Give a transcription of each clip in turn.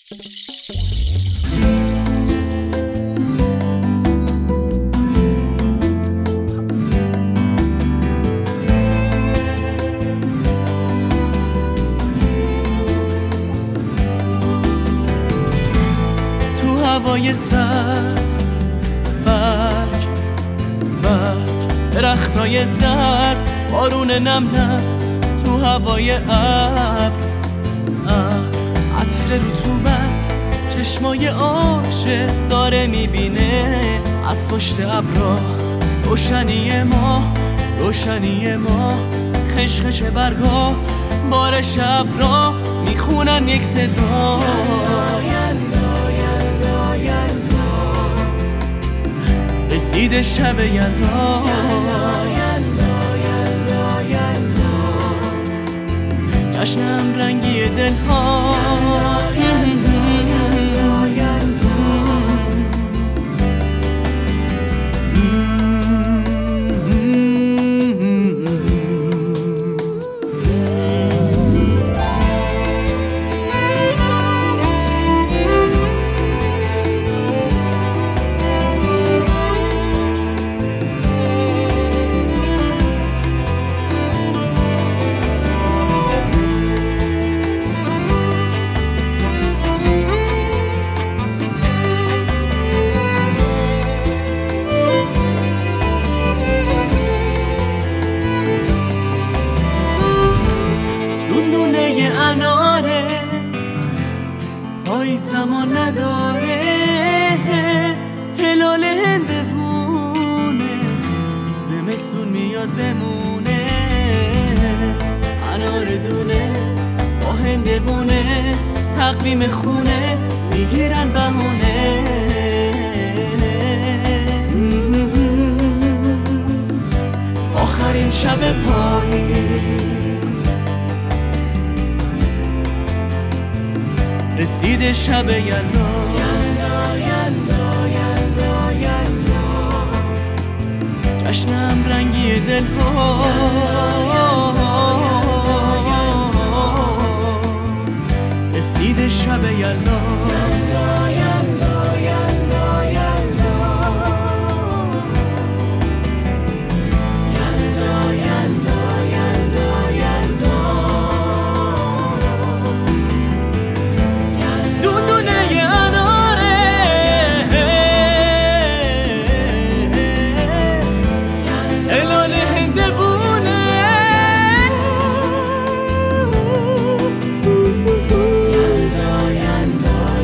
تو هوای سرد برگ درختای زرد، بارون نم نم تو هوای ابر، عطر رطوبت چشمای عاشق داره میبینه از پشت ابرا. روشنی ما خشخش برگا، بار شب را میخونن یک صدا. رسید شب یلدا، جشنم رنگی دلها. اناره پای زمان نداره، هلال هندوونه زمستون میاد بمونه. اناره دونه با هندوونه تقویم خونه میگیرن بهونه. آخرین شب پاییز رسید شب یلدا، جشنم رنگی دلها. رسید شب یلدا،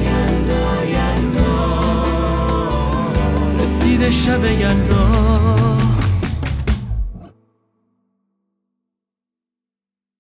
شب یلدا.